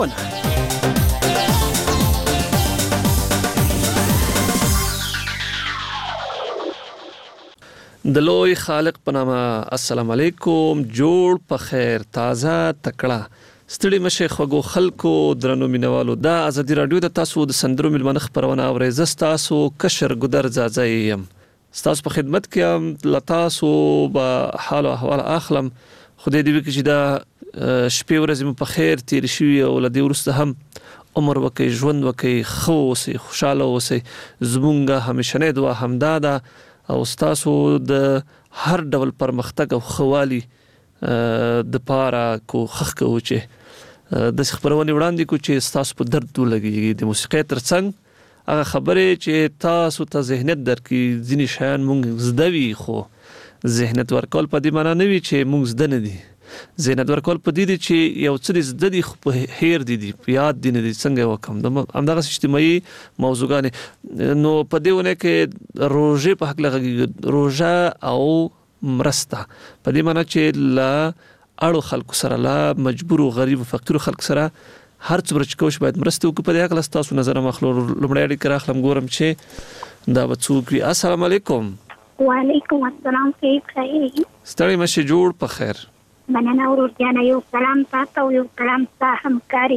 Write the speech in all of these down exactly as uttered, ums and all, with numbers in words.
د لوی خالق په نامه السلام علیکم، جوړ په خیر، تازه تکړه، ستړي مشه خوږو خلکو، درنو مینوالو، دا ازادي رادیو د تاسو د سندرو ملمنه خبرونه اورئ. زه ستاسو کشر ګودر ځاځی یم، ستاسو په خدمت کې یم. له تاسو به حال او احوال اخلم. خدای دې وکړي چې دا شپې ورځې مو په خیر تېرې شوي او له دې وروسته هم عمر وکړئ، ژوند وکړئ، ښه واوسئ، خوشحاله واوسئ. زمونږ همیشنۍ دعا همدا ده او ستاسو د هر ډول پرمختګ او خوالي د پاره کوښښ کوو چې د خبرونه وړاندې کو چې ستاسو په درد ولګي. د موسیقۍ ترڅنګ هغه خبرې چې تاسو ته ذهنیت درکړي، ځینې شیان مونږ زده وي خو ذهنیت ورکول په دې معنی نه وي چې مونږ زده نه دي. ذهنیت ورکول په دې دي چې یو څه زده دي خو په هیر دي دي په یاد دي نه دي. څنګه وکم د همدغه اجتماعي موضوعګانې نو په دې ونه کې روزه په حق لغږي، روزه او مرسته په دې معنی چې لا اړو خلکو سره، لا مجبور او غریب او فقیر خلک سره هر څومره چې کوش باید مرسته وکړي. په دې حق له تاسو نظر مخلو لمړی اړیکه راخلم ګورم چې دا وڅوک وي. السلام علیکم. وعلیکم السلام، کیف خیر؟ ستړي مشه، جوړ په خیر. مننه ورور جانه، یو سلام تاسو او یو سلام تاسو همکاري.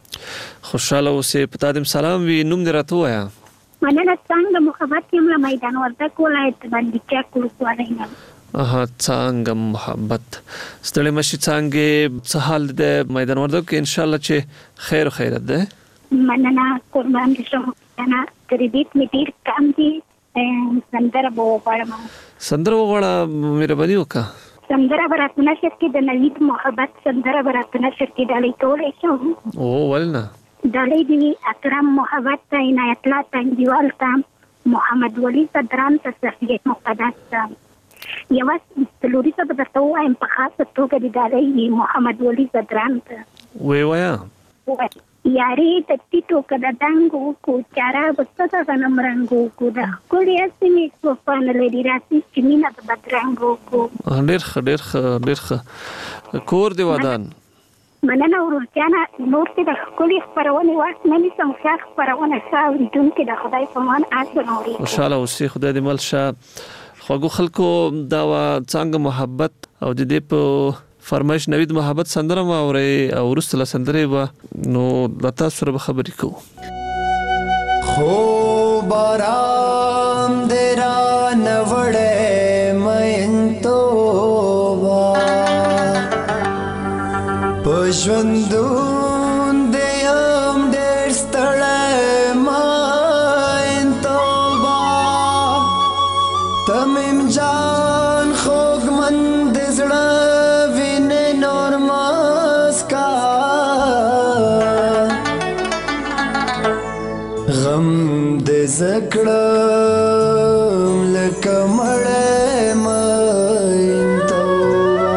خوشاله اوسې. په تاسو سلام وي. نوم دې راته وایا؟ مننه. څنګه محبت یم له میدان وردګ ولایت باندې چا کولای نه. اها، څنګه محبت. ستړي مشه، څنګه څه حال دې میدان وردګ کې؟ ان شاء الله چې خیر او خیرت ده. مننه، قربان دې شم. انا تربیت می ډیر کم دي. سندره به وغواړم. سندره وغواړه، مهرباني وکړه. سندره برات نشر کې د نوید محبت سندره برات نشر کې ډالۍ کولای شم. او ولنه ډالۍ دی اکرم محبت ته، عنایت الله تنجیوال ته، محمد ولی صدران ته، صفیه مقدس ته. یو څلوري څه به تاسو وایم په خاصه توګه دی ډالۍ محمد ولی صدران ته. وی وایا یاري د ټیټو کده دنګو کو چارا بسته غنم رنگو کو دا کولې اسمې په پان لري راسي چې مینا د بدرنګو کو. ډېر ښه، ډېر ښه، ډېر ښه. کور دی ودان. مننه ورور جانه. نور څه د کولې خبرونه واس نه نسم ښه خبرونه شاو دون کې د خدای په مان اسنوري. خوشاله اوسې، خدای دې مل شه. خوږو خلکو دا څنګه محبت او د دې په فرمایش نوید محبت سندره ما اوري او ورسله سندره و نو د تاسو سره خبرې کوو. خو بارام درا نوړې مې توبه پښوندون دې هم ډېر ستړې مې توبه تمم جان خوږمن دې زړه غم دې زکړه لکه مړې مې توبه.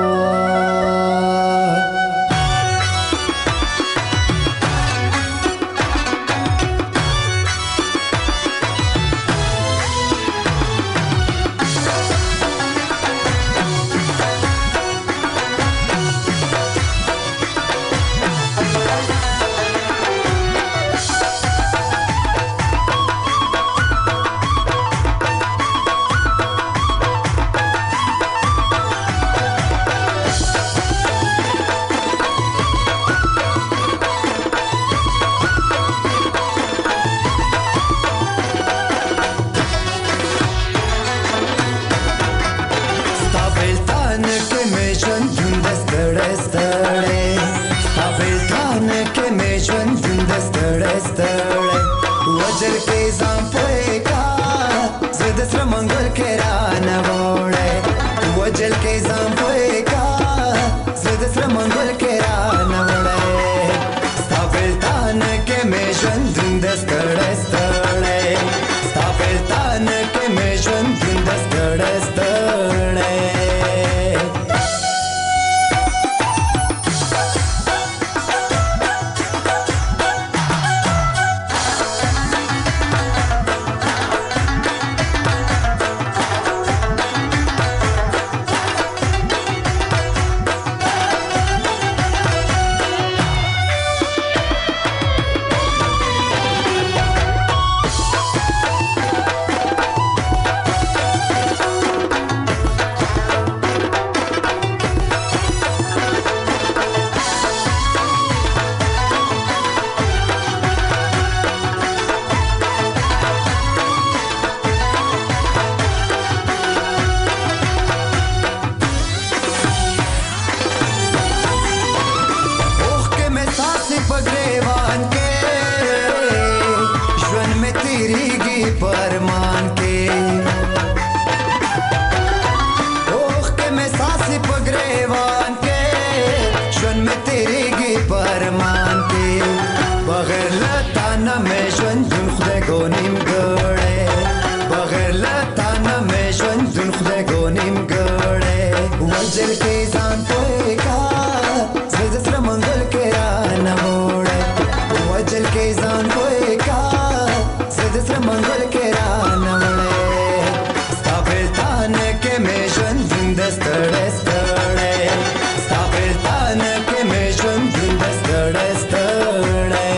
کې ځان کوی کا زد سره منګل کې را نوړې ستا پلتان کې مې ژوند ژوند ستړې ستړې ستا پلتان کې مې ژوند ژوند ستړې ستړې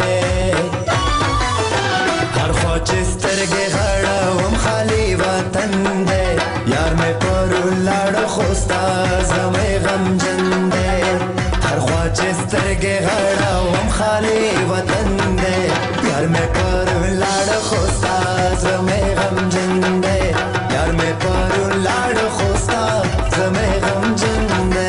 هر خوا چې سترګې غړوم خالي وطن دی یار مې پر لاړ خو ستا زمې غمجن دی هر خوا چې سترګې غړوم خالي وطن دی یار مې پر لاړ خو ستا زمې غمجن دی یار مې پر لاړ خو ستا زمې غمجن دی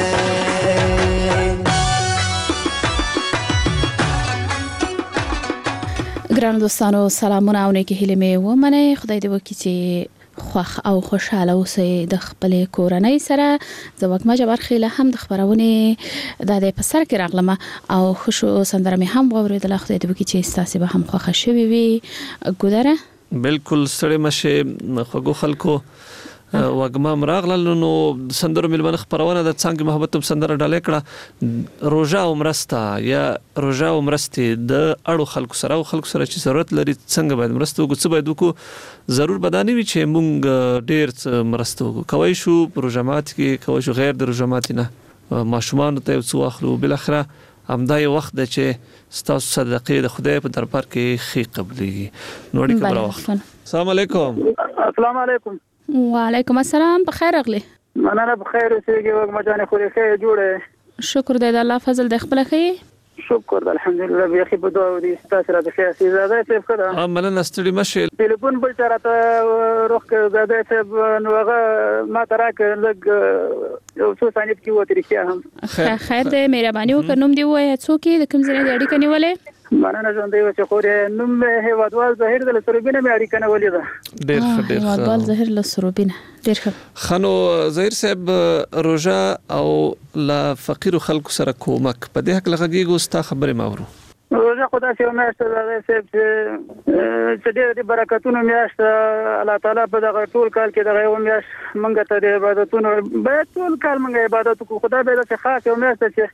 ګرانو دوستانو سلامونه او نیکې هیلې مې ومنئ. خدای دې وکړي چې خوښ او خوشاله اوسئ د خپلې کورنۍ سره. زه وږمه جبار خیله هم د خبرونې د دې په سر کې راغلم او خوشو سندره مې هم واورېدله. خدای دې وکړي چې ستاسې به هم خوښه شوې وي. ګودره بالکل ستړي مشه خوږو خلکو وګما مراغله نو سندرو ملمن خبرونه د څنګه محبت سندره ډالې کړه روزه عمرستا یا روزه عمرستي د اړو خلکو سره او خلکو سره چې ضرورت لري څنګه باید مرسته وکړو څه باید وکړو ضرور بداني وي چې مونږ ډېر مرسته وکړو کوي شو پروژامات کې کوي شو غیر د پروژامات نه ماشومان ته څو اخلو بل اخره همدا یو وخت د چې ستاسو صدقې د خدای په دربار کې خې قبلي نوړي کبره وخت. السلام علیکم. السلام علیکم. وعلیکم السلام. په خیر راغلی. مننه په خیر اوسېږي وږمه جانې خو دې ښه جوړه. شکر دې د الله فضل د خپل خې. شکر الحمدلله بیا خې په دعا ودی ستاسو را د ښه زیاده څه کړه. ا مننه ستړي مشه. ټلیفون بل چرته روخ زیاده څه نو هغه ما تراک لګ یو څو ثانیې کې وته رښتیا هم. خیر دې مهرباني وکړه نوم دی وای څوک د کوم ځای د اړیکې نیولې. مننه ژوندې و چې خورې نوم هیوادوال ظاهر د سروبینه مې اړیکه نه ولې ده. ډېر ښه ډېر ښه هیوادوال ظاهر له سروبینه ډېر ښه. خنو ظاهر صاحب روزه او لا فقیر خلکو سره کومک په دې حق لغږیږو ستا خبرې ماورو. روزه خدا چې میاشته ده صاحب چې ډېر دې برکتونو میاشته الله تعالی په دغه ټول کال کې دغه یو میاشت مونږ ته د عبادتونو به ټول کال مونږ عبادت کوو خدای به د خاص یو میاشته چې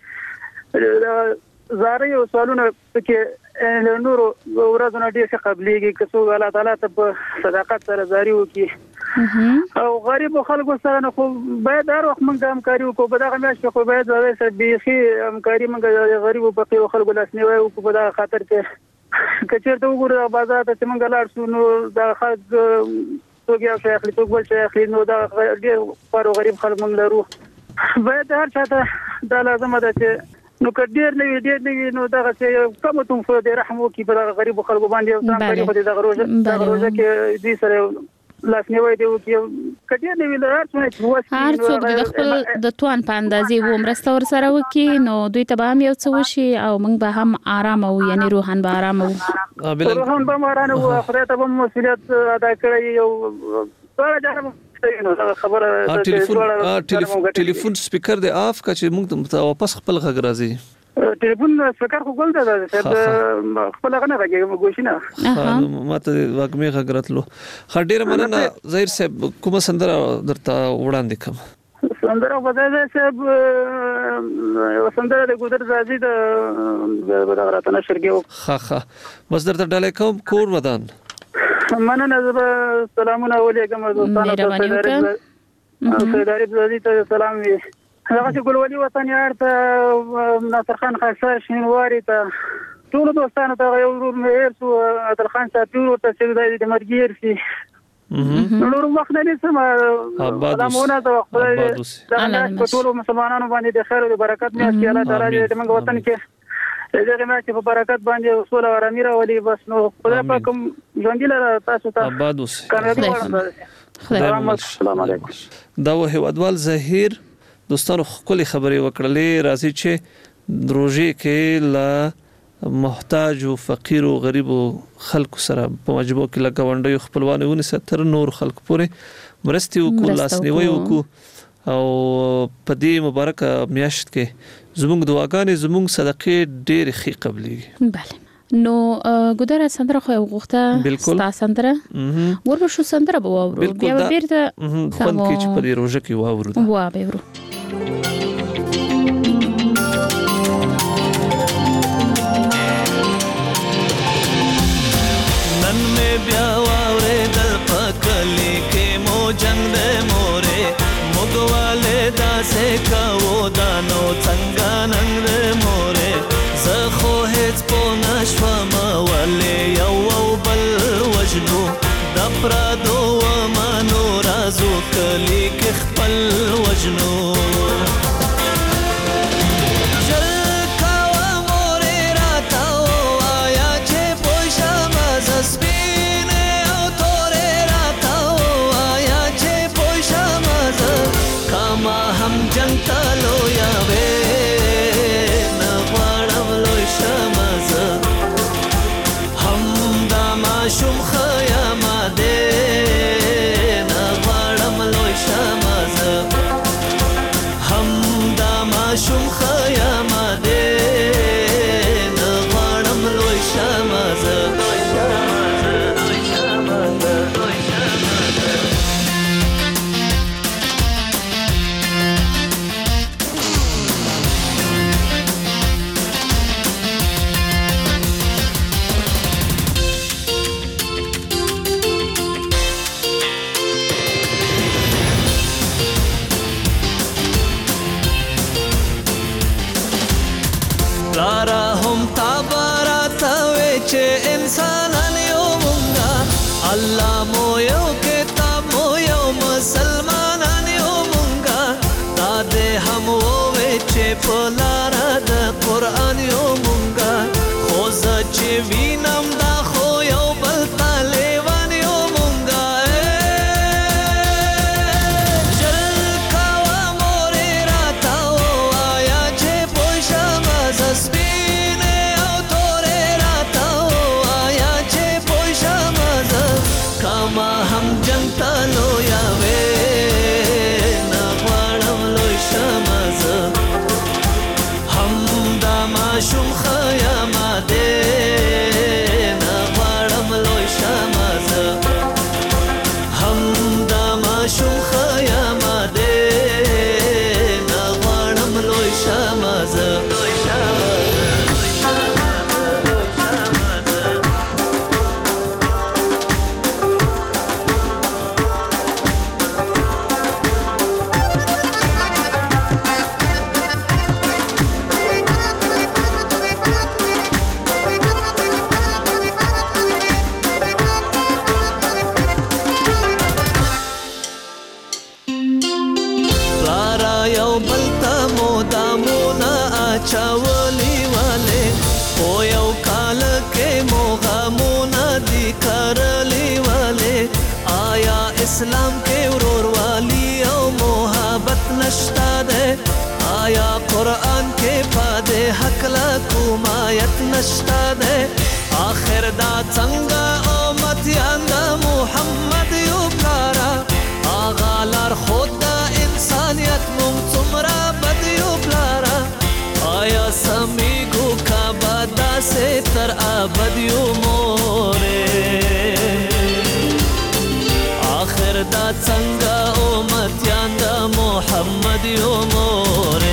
زاري او سوالونه کې نورو ورځونه ډېر ښه قبليږي که څو الله تعالی ته په صداقت سره زاري وکړي او غریب خلکو سره نه خو باید هر وخت موږ همکاري وکړو په دغه میاشت کې خو باید زوی سره بيخي همکاري موږ غریب او فقیر خلکو لاسنیوي وکړو په دغه خاطر کې که چېرته وګورو بازار ته چې موږ لاړ شو نو د خلک څوک یو شي اخلي څوک بل شي اخلي نو دا ډېر پارو غریب خلک موږ لرو باید هر چاته دا لازم ده چې نو کډیر نه وی ډیر نه وی نو دا چې کوم ته په دې رحم وکي په غریب خلکو باندې او ځان په دې دغه روزه دغه روزه کې دې سره لاسنیوي دی وکي کډیر نه وی هر څه چې هر څوک د خپل د توان په اندازې و مرسته ور سره وکي نو دوی ته به هم یو څه وشي او موږ به هم آرام او یعنی روحان به آرام او روحان به آرام او خدای ته به مسؤلیت ادا کړی یو ټول جام خبره ټلیفون ټلیفون سپیکر دی اف کا چې موږ ته واپس خپل غږ راځي ټلیفون سپیکر خو ګل ده خپل غنه راځي ګوښینه ماته واګمې غږ راتلو خډیر مننه ظاهر صاحب کوم سندره درته وړاندې کوم سندره وځي صاحب سندره د ګودر راځي د بدغه راتنه شرګو ها ها بس درته ډالې کوم کور ودان مننه زه سلامونه علیکم دوستانو ته سیداری بزادی ته سلام وي هغه چې ګلولي وطن یار ته ناصر خان خاصه شینواری ته ټول دوستانو ته یو ورور مې ارسو عادل خان صاحب ورته چې د مرګیر شي نور وخت نه سم علامونه ته خدای د ټول مسلمانانو باندې د خیر او برکت مې چې الله تعالی دې موږ وطن کې دغه مې چې په برکت باندې اصول او امیر ولي بس نو خدای پاک ژوند لري تاسو ته آباد اوسئ. السلام علیکم. دا و هیوادوال ظاهر دوستانو خپل خبرې وکړلې راځي چې روزي کې لا محتاج او فقیر او غریب خلکو سره په مجبور کې لګاونډي خپلوان ونی ستر نور خلک پورې مرستي او لاسنیوي وکړو او په دې مبارکه میاشت کې زموږ دعاګانې زموږ صدقې ډېر ښې قبليږي. بله نو ګودره سندره خو وغوښته ستا سندره ورو شو سندره به واورو بیا به بیرته خوند کې چې په دې روزه کې واورو وا به ورو هیڅ پوه نشوم ولې یو او بل وژنو د پردو ومنو رازو کلي کې خپل وژنو جنتلو یا وې نه غواړم لوی شمزه هم دا ماشوم خیام دې نه غواړم لوی شمزه هم دا ماشوم خیام دې نه غواړم لوی شمزه لوی شمزه لوی شمزه لوی شمزه لارا هم تابارات وچه انسانان یو مونگا اللہ مو یو کتاب مو یو مسلمانان یو مونگا دادے هم وچه پلارا دا قرآن یو مونگا خوزا چه وینم دا خو یو بلتا لیوان یو مونگا جنتلو یا وې نه غواړم لوی شمزه هم دا ماشوم خیام دې نه غواړم لوی شمزه هم دا ماشوم خیام دې نه غواړم لوی شمزه لوی شمزه چاولی والے او یو کال کے موغامونا دی کرلی والے آیا اسلام کے ورور والی او محبت نشتا دے آیا قرآن کے پادے حق لکومایت نشتا دے آخر دا څنګه امتیان دا محمد یو پلارا آغا لار خود دا انسانیت مونږ څومره بد یو پلارا آیا سمیگو کا بادا سے تر آبدیو مورے آخر دا څنګه امتیان دا محمد یو مورے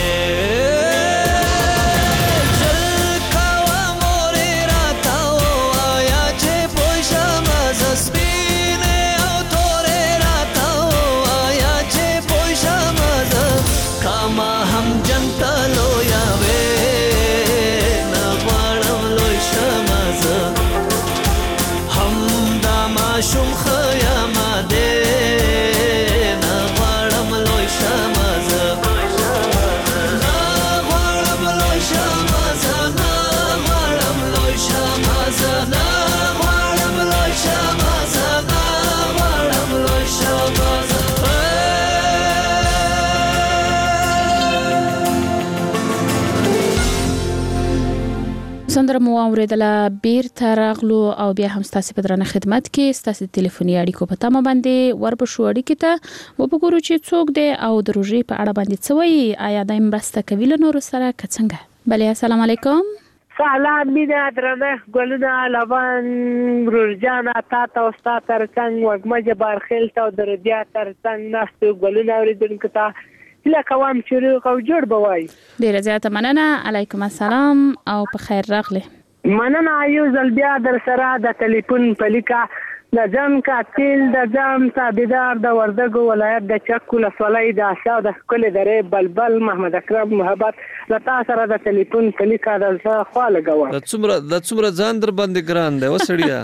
جنتلو یا وې نه غواړم لوی شمزه هم دا ماشوم خیام دې نه غواړم لوی شمزه نه غواړم لوی شمزه نه غواړم لوی شمزه نه غواړم لوی شمزه نه غواړم لوی شمزه سندره مو اوریدله بیرته راغلو او بیا هم ستاسو په درنه خدمت کې ستاسو ټلیفوني اړیکو په تمه باندې وربشو اړیکې ته وګورو چې څوک دی او د روژې په اړه باندې څه وایي آیا دای مرسته کوي له نورو سره که څنګه بله السلام علیکم سلام مینه درنه ګلونه لبان روژانه تا ته او ستا ترڅنګ وږمه جبار خیل ته او د رضیا ترڅنګ ناستو ګلونه اورېدونکو ته هیله کوم چې روغ او جوړ به وای. ډیره زیاته مننه. علیکم السلام او په خیر راغلی. مننه. یو ځل بیا در سره د ټلیفون په لیکه د جان قاتل د جان تابعدار د وردګو ولایت د چک ولسوالۍ د آشا د ښکلې درې بلبل محمد اکرم محبت له تا سره د ټلیفون کلیکا د زه خوا لګوم. د څومره د څومره ځان در باندې ګران دی وسړیا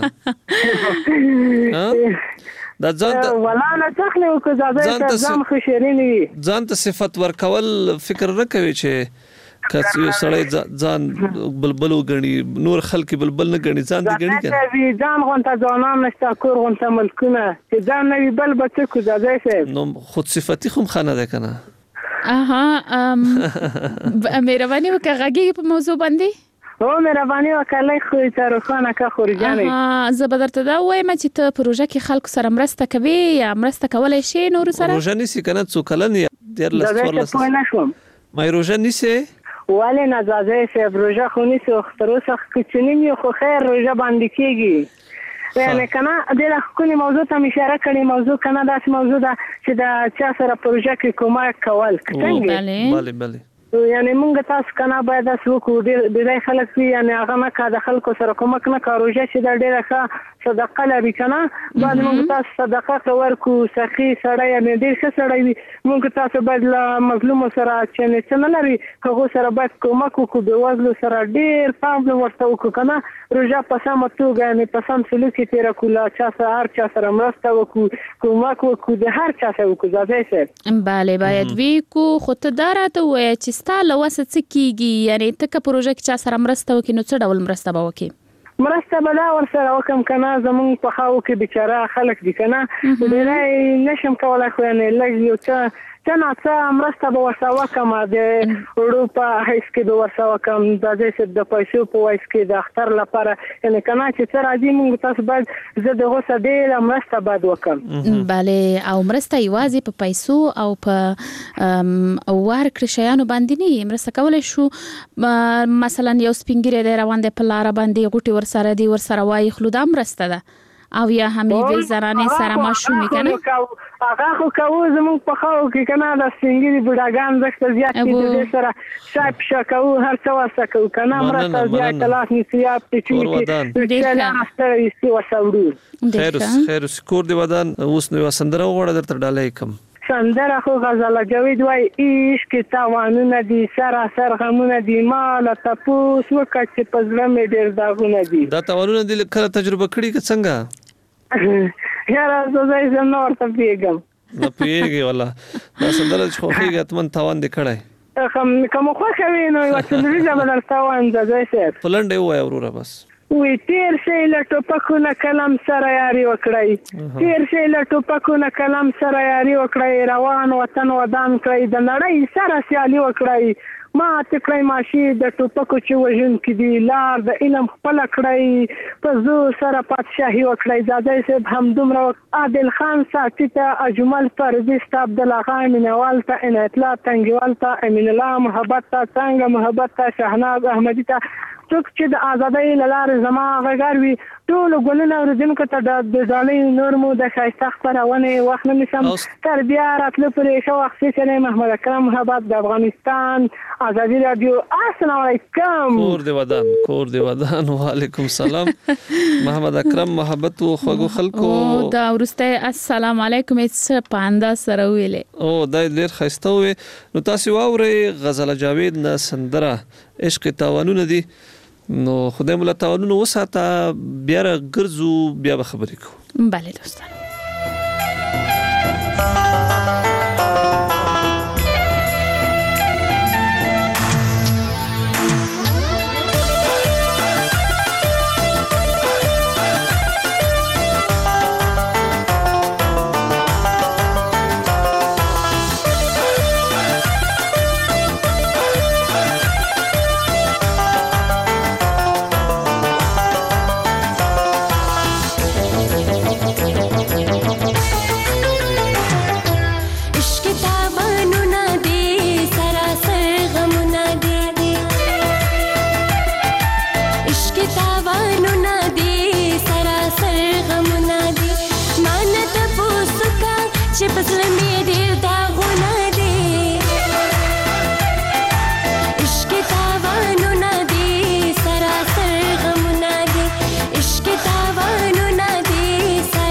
دا ځان ته ولا نه تخلي او که زاده ځان خو شیرین وي ځان ته صفت ورکول فکر نه کوي چې کس یو سړی ځان بلبل وګڼي نور خلک بلبل نه ګڼي ځان دې ګڼي کنه ځان غونته ځانان نشته کور غونته ملکونه چې ځان نه وي بل بچ کو ځای صاحب نو خود صفتی خو خانه ده کنه. اها ام مهرباني وکړه غږی په موضوع باندې او مهرباني وکړئ خو تر خانه کا خورجانې ها زه به درته دا وایم چې ته پروژه کې خلکو سره مرسته کوي یا مرسته کولای شي نور سره پروژه نسی کنه څو کلن ډیر لس ورلس ما پروژه نسی ولی نزازه صاحب روژه خونی سو اختروس کچونیم یو خو خیر روژه باندې کېږي یعنی کنه دې خونی موضوع ته اشاره کړې موضوع کنه داسې موضوع ده چې د چا سره پروژه کې کومک کول څنګه بله بله یعنی مونږ تاسو کنه باید تاسو کو ډېر خلک وي یعنی هغه نه کا د خلکو سره کومک نه کا روژه چې د ډېره ښه صدقه لري کنه باید مونږ تاسو صدقه ورکو سخی سړی یعنی ډېر ښه سړی وي مونږ تاسو باید له مظلوم سره چې نه څه لري هغه سره باید کومک وکړو د وزلو سره ډېر پام ورته وکړو کنه روژه په سمه توګه یعنی په سم سلوک کې تیر کول چا سره هر چا سره مرسته وکړو کومک وکړو د هر چا سره وکړو ځکه بله باید وی کو خو ته دراته وای چې ستاله وسه څه کیږي یعنی ته که پروژه کې چا سره مرسته وکې نو څه ډول مرسته به وکې مرسته به دا ورسره وکم کنه زمونږ په خاو کې بیچاره خلک دي کنه ډېری نشم کولای خو یعنی لږ یو څه څه نه څه مرسته به ورسره وکم د وړو په حیث کې به ورسره وکم د دې د پیسو په وایس کې د اختر لپاره یعنی کنه چې څه راځي موږ تاسو باید زه د غوسه ډېره مرسته باید وکم. بله او مرسته یوازې په پیسو او په ورکړې شیانو باندې نه مرسته کولی شو مثلا یو سپینګیری دی روان دی په لاره باندې غوټې ورسره دي ورسره وایي خلو دا مرسته ده او یا هم یوې زنانې سره ماشومې کنه هغه خو کوو زمونږ په خاو کې کنه د سپینګیري بوډاګان زښته زیات دي د دې سره شاپ شا کوو هر څه ورسره کوو کنه مرسته زیات کلاس نیسي یا پټي خیر خیر کور دی ودان اوس نو سندره وغوړه درته ډالۍ کوم سندره خو غزل جاوید وای عشق تاوانونه دي سراسر غمونه دي مال تپوس وکړه چې په زړه مې ډېر داغونه دي دا تاوانونه دي کله تجربه کړي که څنګه یاره زه زه نور ته پیګم نه پیګي والله دا سندره خو هیڅ اتمن تاوان دي کړای کوم کوم خو کوي نو یو څه لري بدل تاوان ده زه شه فلنډ وای وروره بس وی تیر شي له ټوپکونه کلم سره یاري وکړای تیر شي له ټوپکونه کلم سره یاري وکړای روان وطن ودان کړی د نړۍ سره سیالي وکړای ما تکړی ماشي د ټوپکو چې وژن کې دی لار د علم خپل کړی په زو سره پادشاهي وکړی زاده صاحب هم دومره عادل خان ساکتی ته اجمل فرزي ست عبد الله خان منوال ته ان اطلاع تنګوال ته امین الله محبت ته څنګه محبت ته شهناز احمدی ته څوک چې د ازادۍ لاره زما غږار وي ټول ګلونه اوریدونکو ته د ډالۍ نور مو د ښایسته خپرونه وخت نه نشم تر بیا راتلو پرې شو وخت چې محمد اکرم محبت د افغانستان ازادي رادیو السلام علیکم کور دی ودان کور دی ودان وعلیکم السلام محمد اکرم محبت او خوږو خلکو او دا ورسته السلام علیکم هیڅ پاندا سره ویلې او دا ډیر ښایسته وي نو تاسو واوري غزل جاوید نه سندره عشق تاوانونه دي نو خدای مولا تاوانونه وساته بیا ګرځو بیا به خبرې کوو بله دوستان Sa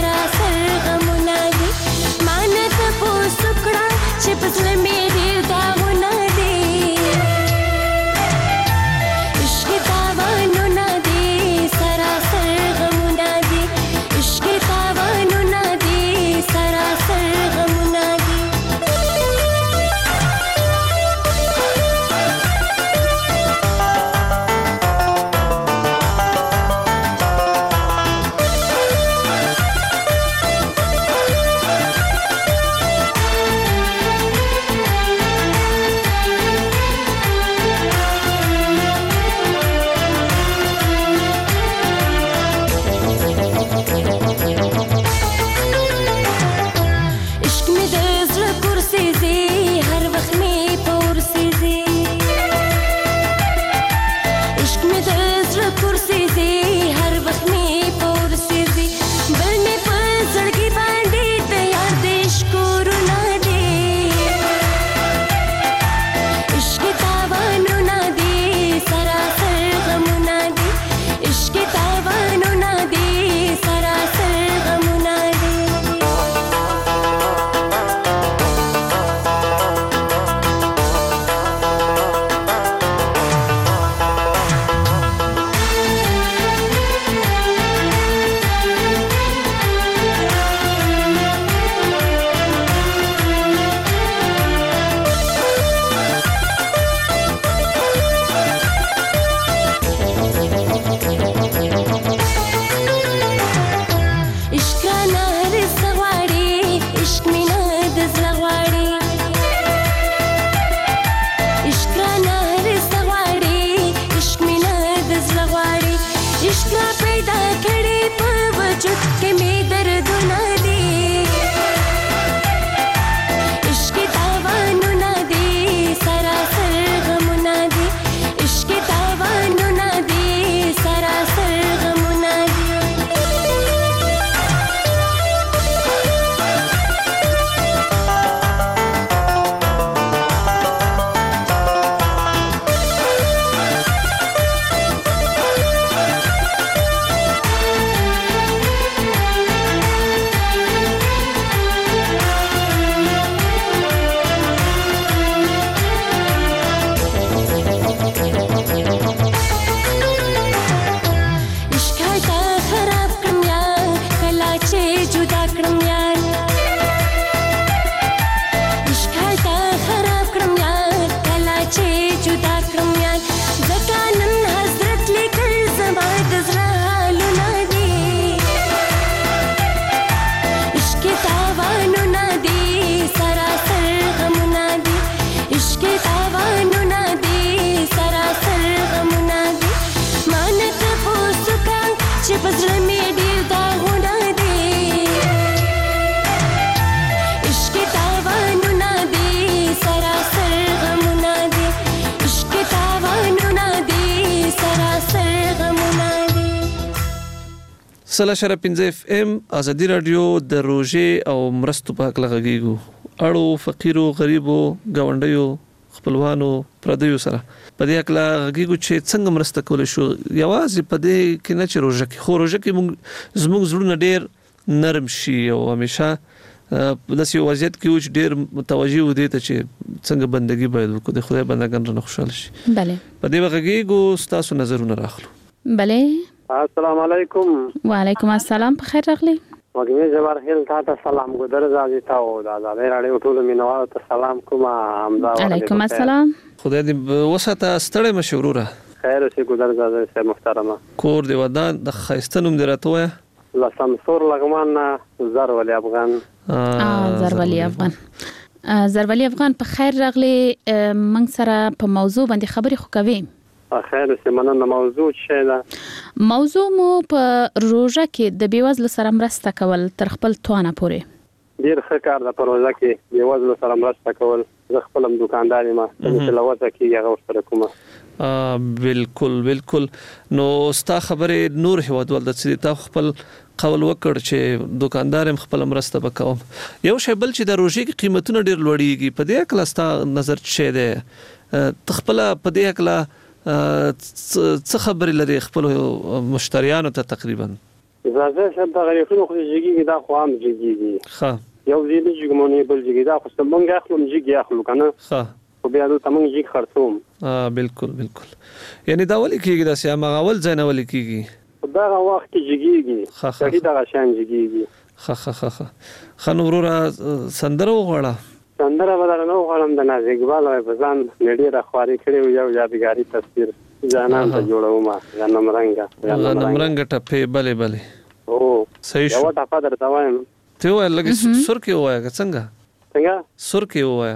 تا پیدا کړې په وجود کې مې دردونه دي عشق تاوانونه دي سراسر غمونه دي عشق تاوانونه دي سراسر غمونه دي سلا شرف پنځه اف ام ازادي رادیو د روزې او مرستو په حق لغږیږو اړو فقیرو غریبو گاونډیو خپلوانو پردیو سره په دې حق لغږیږو چې څنګه مرسته کول شو یوازې په دې کې نه چې روزه کې خو روزه کې موږ زموږ زړونه ډېر نرم شي او همیشه په داسې وضعیت کې و چې ډېر متوجه و دې ته چې څنګه بندګي باید وکړو د خدای بندګان رانه خوشحاله شي بله په دې وغږیږو ستاسو نظرونه راخلو بله السلام علیکم وعلیکم السلام په خیر راغلی وګړي جوار هیل تاسو سلام ګذر زاوی تاسو دا د راډیو ټول مینوالو ته سلام کوم امدا علیکم السلام خدای دې وساته ستړی مشوره خیر اوسې ګذر زاوی سه محترمه کور دی ودان د خیستنوم درته لا سمسور لغمان زر ولی افغان اه زر ولی افغان زر ولی افغان په خیر راغلی من سره په موضوع باندې خبرې خو کوي خیر سیمانه موضوع څه ده موضوع مو په روزه کې د بیوزلو سره مرسته کول تر خپل توانه پورې ډیر ښه کار ده په روزه کې بیوزلو سره مرسته کول زه خپل دکاندار ما چې لوځه کې هغه سره کوم ا بالکل بالکل نو ستا خبره نور هوادول د څه تا خپل قول وکړ چې دکاندار خپل مرسته وکوم یو شی بل چې د روزي کې قیمتونه ډیر لوړیږي په دې کله ستا نظر څه ده تخپل په دې کله څه خبرې لري خپل مشتریانو ته تقریبا زه چې دا غریخونو خو جګیږي دا خو هم جګیږي ښه یو دې جګمونی بل جګی دا خو څنګه اخلو جګی اخلو کنه ښه خو بیا نو تمنګ جګ خرڅوم اه بالکل بالکل یعنی دا ولي کېږي دا سیمه غول ځای نه ولي کېږي دا وخت کې جګیږي ښه ښه دا شان جګیږي ښه ښه ښه خنو ورورا سندره وغواړه سندره بدل نو غواړم د ناز اقبال او بزان نړۍ را خواري کړي یو یادګاری تصویر ځانان ته جوړوم غنم رنگه غنم رنگه ټپه بله بله او صحیح شو یو ټپه درته وایم ته وای لګي سر کې وایا څنګه څنګه سر کې وایا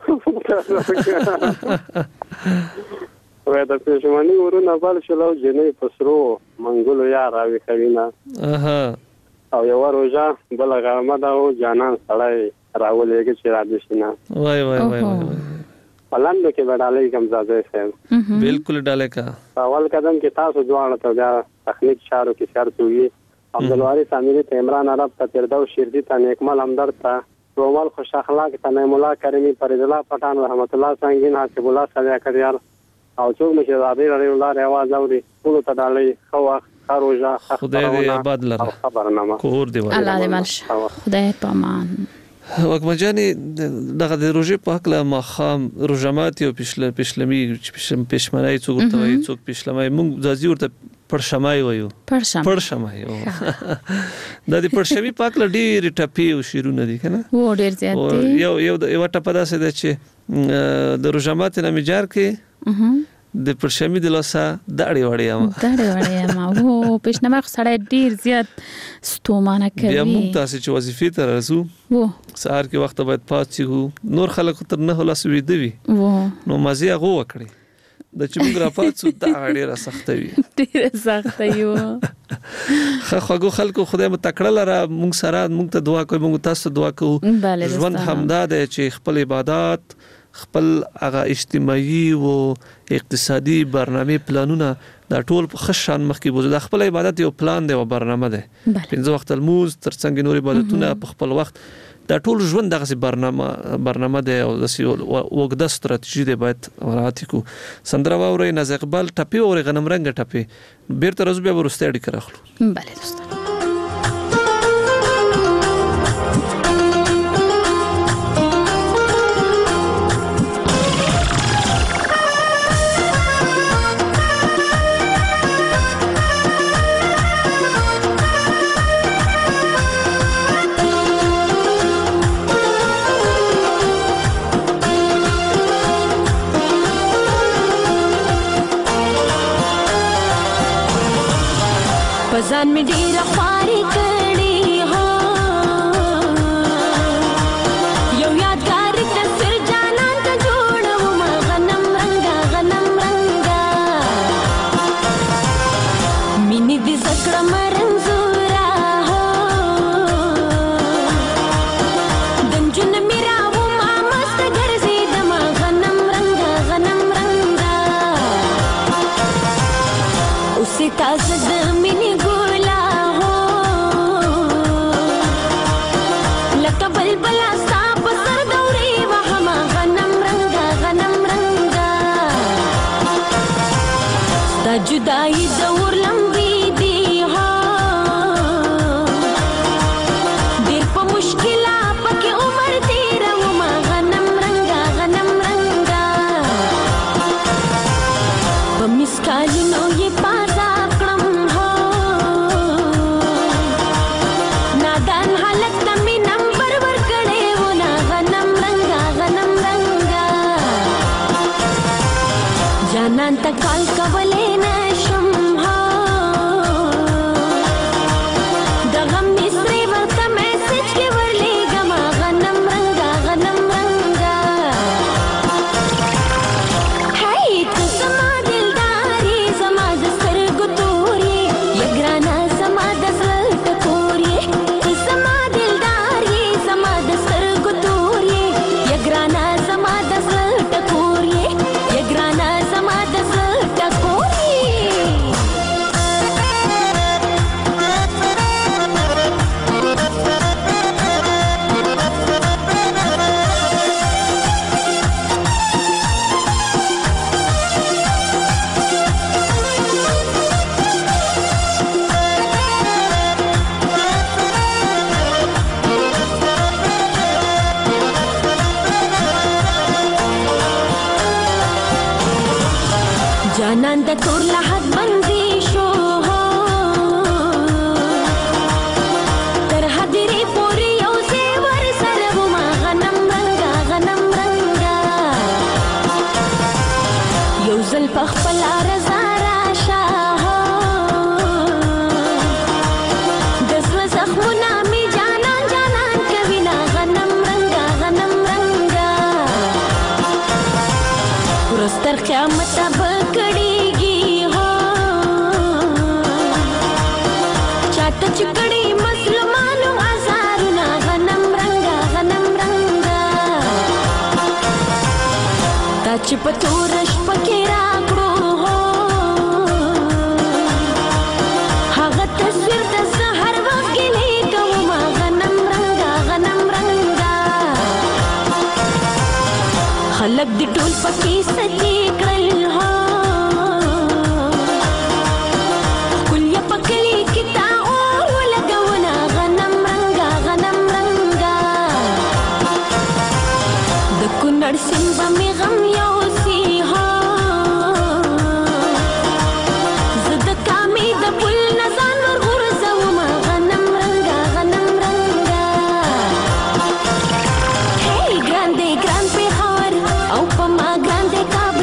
وای د پښمنی ورونه بل شلو جنې پسرو منګولو یا راوي خوینا اها او یو روزه بل غرمه دا جانان سړی راولېږي چې را دي شنه وای وای وای وای پلاندو کې وډالې کوم ځای سم بالکل ډالې کا اول قدم کې تاسو ځوان ته دا تخنیک شارو کې شرط وي عبدالواری سامری ته عمران عرب ته تردو شیردی ته نیکمل همدرد ته رومال خوش اخلاق ته نعیم الله کریمی فرید الله پټان رحمت الله سنگین حسب الله سلیا کریار او څوک مشه رابیر علی الله رواز اوري ټول ته ډالې خو خروجا خدای دې آباد لره خبرنامه کور دی الله دې مالش خدای پامان وکمجانی دغه د روزي په حق له مخام روزمات او پښل پښلمی پښمنای څوک ته وي څوک پښلمای موږ ځازي ورته پرشمای وایو پرشم پرشمای د دې پرشمي پاک ل ډیر ټپی او شیرونه دي کنه و ډیر زیات دي یو یو یو ټپه داسې ده چې د روزمات نه میجار کې د پرشمي د لاسه داړي وړي ما داړي وړي ما وو پښنمر سړی ډیر زیات ستومانه کوي بیا موږ تاسو چې وظیفې ته راځو وو سهار کې وخت باید پاتې هو نور خلک تر نه لاس ویدوي وو نو مزه هغه وکړي د چې موږ راپاتو دا ډېره سخته وي ډېره سخته یو ښه خوږو خلکو خدای مو تکړه لره موږ سره موږ ته دعا کوو موږ تاسو دعا کوو ژوند همدا دی چې خپل عبادت خپل هغه اجتماعي او اقتصادي برنامه پلانونه دا ټول په خشان مخکې بوزو د خپل عبادت یو پلان دی او برنامه ده پنځه وخت الموز ترڅنګ نور عبادتونه په خپل وخت دا ټول ژوند دغه برنامه برنامه ده او د وګړه ستراتیژي ده باید مراعات کو سندره ووري ناز اقبال ټپي او غنم رنگ ټپي بیرته روز بیا ورسته اړیکه راخلو بله دوستان पजान में डेरा ख्वारी कड़ी हो यो यादगार तस्वीर जाना का जोड़ वो माँ गनम रंगा गनम रंगा मिनी दी सकड़ा मरंजूरा हो दंजुन मेरा वो माँ मस्त घर से दमा गनम रंगा गनम रंगा उसे ताज़ मिनी जुदाई दौर लंबी दी हो दिल पर मुश्किला पके उम्र तेरा वो माँ गनम रंगा गनम रंगा बमिस काली नो ये पाजा कलम हो नादान हालत तमी नंबर वर कड़े वो ना गनम रंगा गनम रंगा जानन तक काल कवले जानंद तोर लहत बंदी शो हो तर हदरे पूरी ओ से वर सरव मा गनम रंगा गनम रंगा योजल पखपला रजा राशा हो दसव जख्मुना में जाना जाना कविना गनम रंगा गनम रंगा पुरस्तर क़यामत अब चिकड़ी मुसलमानों आजारुना गनम रंगा गनम रंगा ताच पतूरश पकेरा करो हो हागत तस्वीर दस हर वक्त गिले कवमा गनम रंगा गनम रंगा खलक दी टोल पकी सती करल हो कुल्य पकली किता सिंबा में गम योसी हो ज़द कामी द पुल नज़ान और गुरज़ वमा गनम रंगा गनम रंगा हे ग्रांडे ग्रांड पे खबर औ पमा ग्रांडे का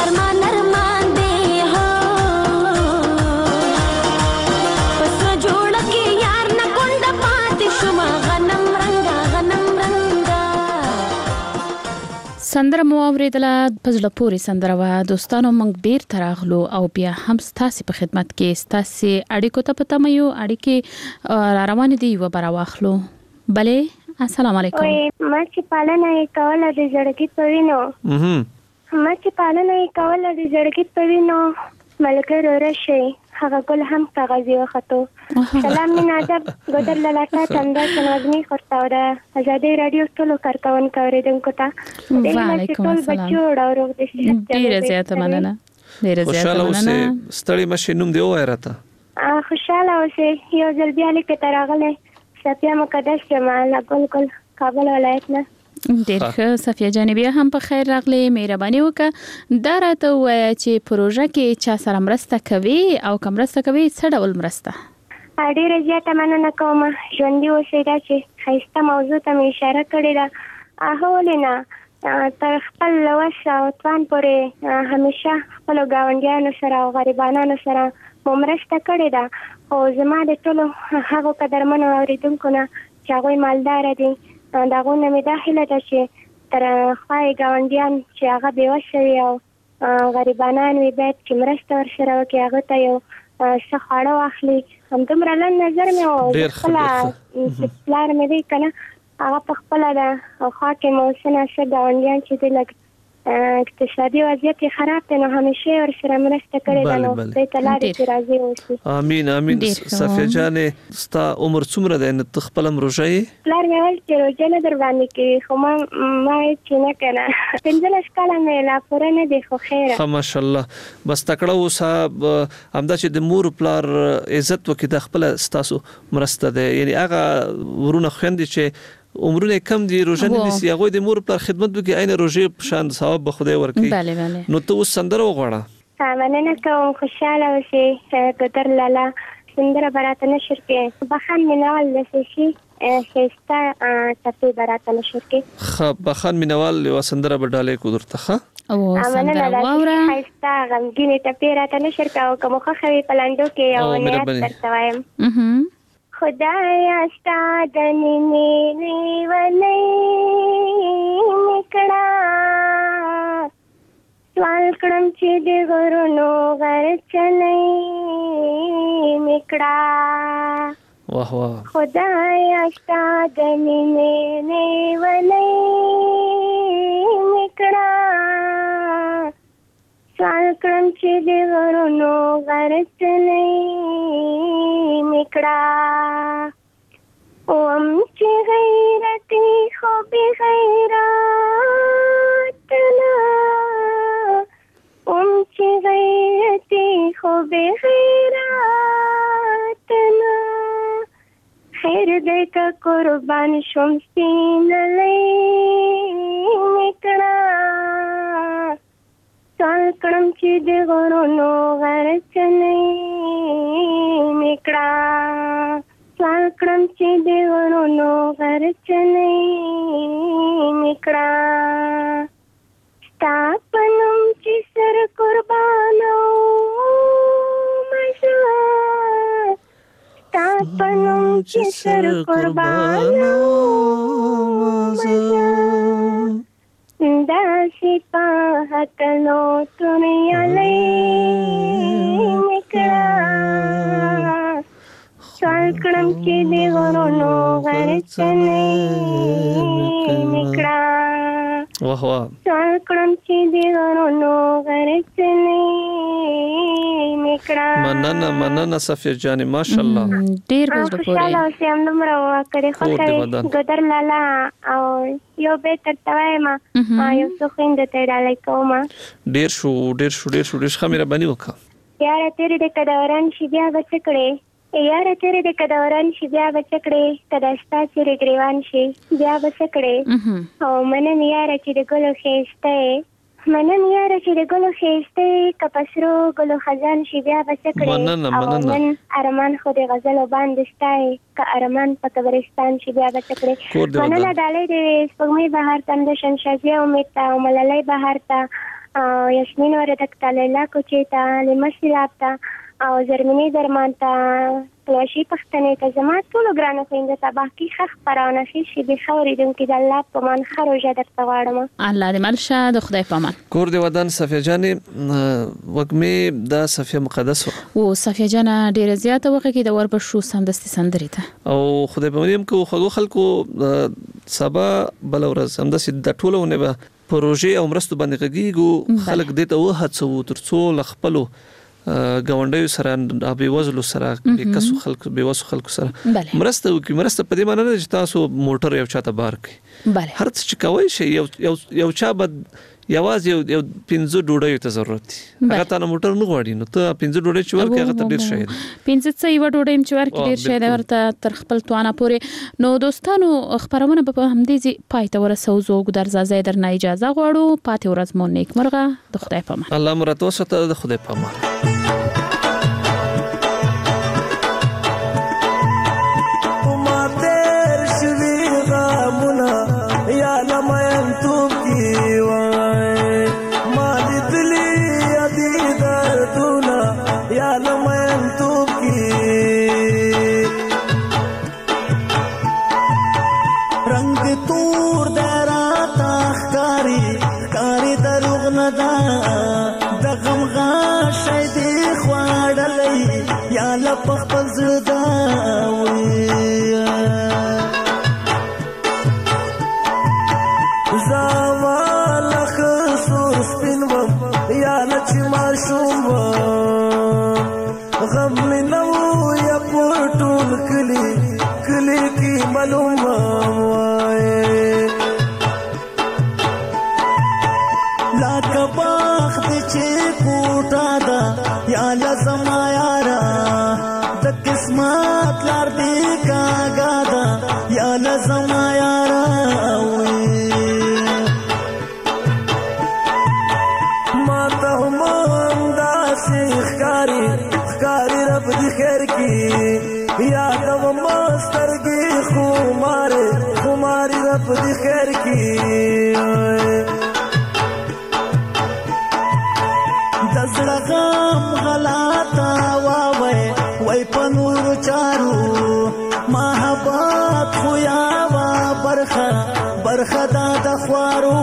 ارمان ارمان دی هو پس جوړ کې یار نه کونډ پاتې شوم غنم رنگا غنم رنگا. سندره مو اوریدله په زړه پورې سندره وه. دوستانو موږ بیرته راغلو او بیا هم ستاسې په خدمت کې ستاسې اړیکو ته په تمه یو. اړیکې را روانې دي یوه به راواخلو. بلې السلام علیکم. ما چې پالنه یې کوله د زړګي په وینو ما چې پالنه یې کوله د زړګي په وینو ملګرو راشئ هغه ګل هم کاغذي وختو. سلام مینا ادب ګودر لالاټا چندا چنوزنی خورتاوده ازادي رادیو ټولو کارکونکو اوریدونکو ته وعلیکم السلام. ډیره زیاته مننه. ډیره زیاته مننه. ستړي مشه نوم دی وای راته. خوشاله اوسئ. یو ځل بیا لیکه تراغله صفیه مقدس جمال ګل ګل کابل ولایت نه. ډیر ښه صفیه جانبی هم په خیر راغلی. مهرباني وکړه دا راته ووایه چې پروژه کې چا سره مرسته کوي او که مرسته کوي څه ډول مرسته؟ ډیره زیاته مننه کوم. ژوندي اوسئ. دا چې ښایسته موضوع ته مې اشاره کړې ده. هغه ولې نه تر خپل وس او توان پورې همیشه خپلو ګاونډیانو سره او غریبانو سره مو مرسته کړې ده. خو زما د ټولو هغو قدرمنو اورېدونکو نه چې هغوی مالداره دي د هغو نه مې دا هیله ده چې تر خوا یې ګاونډیان چې هغه بېوسه وي او غریبانان وي باید چې مرسته ورسره وکړي هغه ته یو څه خواړه واخلي. همدومره لنډ نظر مې و. خپله پلار مې دی که نه هغه په خپله د خوا کې مو څه ناڅه ګاونډیان چې دی لږ اقتصادي وضعیت یې خراب دی نو همیشه یې ورسره مرسته کړې ده نو دوی ته لارې چې راضي اوسي. امین امین. صفیه جانې ستا عمر څومره دی؟ نو ته خپله هم روژه یې؟ پلار مې ویل چې روژه نه در باندې کوي خو ما ما یې چې نه که نه پنځلس کاله مې لا پوره نه دی خو خیره. ښه ماشاءالله. بس تکړه اوسه. همدا چې د مور پلار عزت وکړي دا خپله ستاسو مرسته ده. یعنې هغه ورونه خویندې چې عمرونه کم دي روژه نه نیسي هغوی د مور پلار خدمت وکړي عین روژې په شان ثواب به خدای ورکړي. نو ته اوس سندره وغواړه. مننه کوم. خوشحاله اوسئ. ګودر لالا سندره به راته نشر کړې. بخان مینوال داسې شي ښایسته ټپې به راته نشر کړې. ښه بخان مینوال یوه سندره به ډالۍ کړو درته. ښه مننه. داسې ښایسته غمګینې ټپې راته نشر کړه او که مو خوښه وي په لنډو کې یو نیت درته وایم. خدایا ستا د مینې لیونۍ مې کړه سوال کړم چې د غرونو غرڅنۍ مې کړه. واه واه. خدایا ستا د مینې لیونۍ مې کړه سوال کړم چې د غرونو غرڅنۍ مې کړه. اوم چې غیرتي خو بې غیرت نه اوم چې غیرتي خو بې غیرت نه خیر دی که قربان شوم سپینلی مې کړه سوال کړم چې د غرونو غرڅنۍ مې کړه سوال کړم چې د غرونو غرڅنۍ مې کړه. ستا په نوم چې سر قربانوم زه ستا په نوم چې سر قربانوم زه داسې په هتلو توریالی مې کړه سوال کړم چې د غرونو غرڅنۍ مې کړه واه واه. سوال کړم چې د غرونو غرڅنۍ مې کړه. مننه مننه صفیه جانې ماشاءالله. ډېر په زړه پورې. خوشحاله اوسئ. همدومره وکړې خوښه وي ګودر لالا او یو بیت درته وایم یو څو خویندو ته یې ډالۍ کوم. ډېر شو ډېر شو ډېر شو ډېر ښه مهرباني وکړه. یاره تېرې د که دوران شي بیا به څه کړې یاره تېرې د که دوران شي بیا به څه کړې که دا ستا څېرې ګرېوان شي بیا به څه کړې او منم یاره چې د ګلو ښایسته یې منم یاره چې د ګلو ښایسته یې که په سرو ګلو خزان شي بیا به څه کړې او نن ارمان خو د غزلو باندې ستا یې که ارمان په قبرستان شي بیا به څه کړې. مننه ډالۍ د سپوږمۍ بهار ته د شنشازیه امید ته او ملالۍ بهار ته یاسمین وردک ته لیلا کوچې ته لمسی لاب ته او زرمینې درمان ته پلوشي پښتنې ته زما ټولو ګرانو خویندو ته باقي ښه خپرونه ښې شېبې ښه اورېدونکي د الله په امان ښه روژه درته غواړم. الله دې مل شه، د خدای په امان. کور دې ودان صفیه جانې وږمې دا صفیه مقدس و صفیه جانه ډېره زیاته وغږېده د وربشو سمدستي سندرې ته او خدای په مریم کو خوږو خلکو سبا بل ورځ همداسې د ټولو نه به پروژې او مرستو باندې غږیږو. خلک دې ته وهڅوو تر څو له خپلو ګاونډیو سره بېوزلو سره بېکسو خلکو بېوسو خلکو سره مرسته وکړي. مرسته په دې معنی نه چې تاسو موټر یو چاته بار کړئ، هر څه چې کوئ شي یو یو چا به یوازې یو یو پنځه ډوډیو ته ضرورت دي، هغه ته نه موټر نه غواړي، نو ته پنځه ډوډۍ چې ورکړې هغه ته ډېر شی دی. پنځه څه یوه ډوډۍ چې ورکړې ډېر شی دی ورته تر خپل توانه پورې. نو دوستانو خپرونه به په همدې ځای پای ته ورسوو. زه درځه درنه اجازه غواړو. پاتې ورځ مو نیکمرغه. د خدای په امان. الله مو راته وساته. د خدای په امان. پخپل زړه داوي زاواله خسور سپین وم یا لچ ماشوم غم می نو یا پټول کلی کلی کی معلوم وای لا کباخ د چې کوټا دا یا لزم یارا قسمت لار دی کاغا دا یا لزم یارا ما ته هم دا شیخکاری خکاری رب دی خیر کی یا دو مسترگی خماری خماری رب دی خیر کی دزړه غم غلاتا واوي وای پنور چارو محبت خویا وا برخه برخه دا د خوارو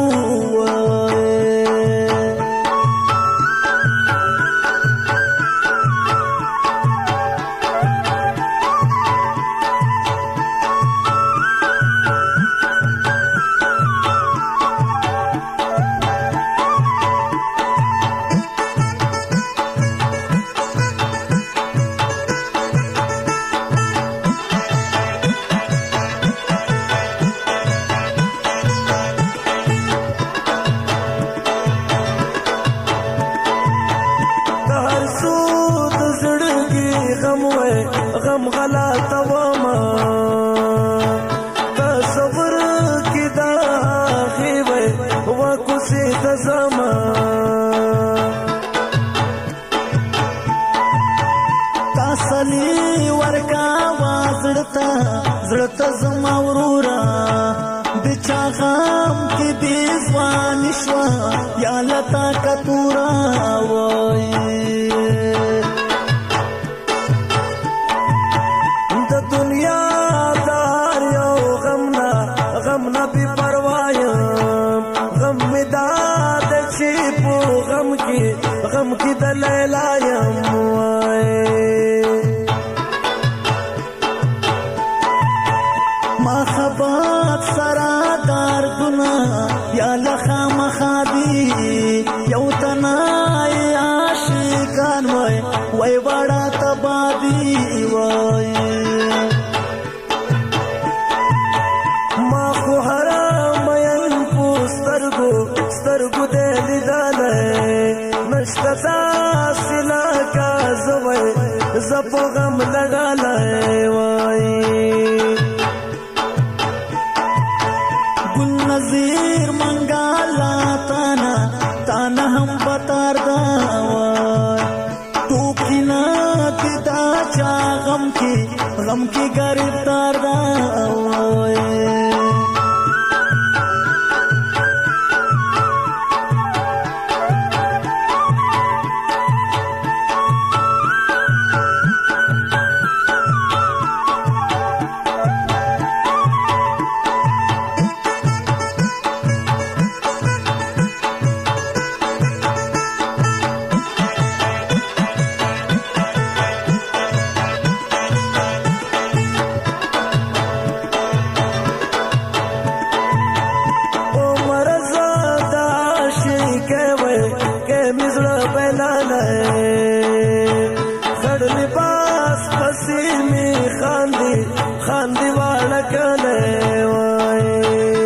پسې مې خاندي خاندي واړه کلی وای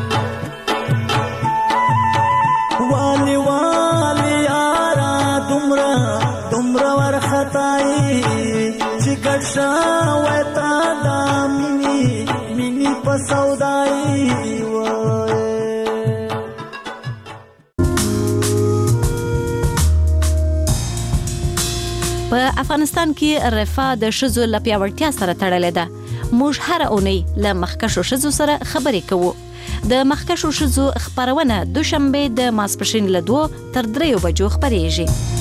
والی والی یارا دومره دومره ورختایي چې ګډ شوی تا دا مینې مینې په سودایي وای په افغانستان کې رفاه د ښځو له پیاوړتیا سره تړلې ده. موږ هره اونۍ له مخکښو ښځو سره خبرې کوو. د مخکښو ښځو خپرونه دوشنبه د ماسپښین له دوو تر دریو بجو خپریږي.